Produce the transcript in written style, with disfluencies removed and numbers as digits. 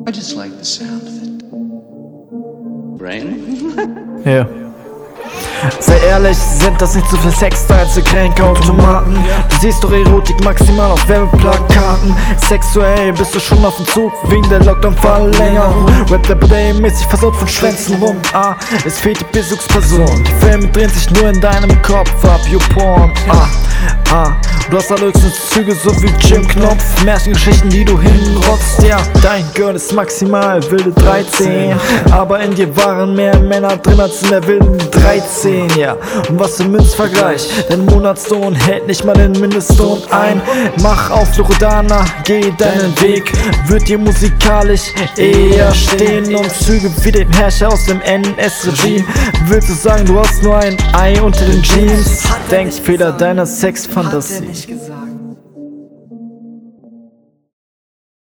I just like the sound of it. Brain? Ja. Sei ehrlich, sind das nicht so viel Sexstyles, Getränkeautomaten? Du siehst doch Erotik maximal auf Werbeplakaten. Sexuell bist du schon auf dem Zug wegen der Lockdown-Verlängerung. Rap-Day-mäßig versaut von Schwänzen rum. Es fehlt die Besuchsperson. Die Filme drehen sich nur in deinem Kopf ab, you porn. Du hast allerhöchstens Züge, so wie Jim Knopf. Märchengeschichten, die du hinrotzt, ja. Dein Girl ist maximal wilde 13. Aber in dir waren mehr Männer drin als in der wilden 13, ja. Und was für Münzvergleich, dein Monatslohn hält nicht mal den Mindestlohn ein. Mach auf Loredana, geh deinen Weg. Wird dir musikalisch eher stehen. Und Züge wie den Herrscher aus dem NS-Regime. Willst du sagen, du hast nur ein Ei unter den Jeans? Denkfehler deiner Sexfantasie.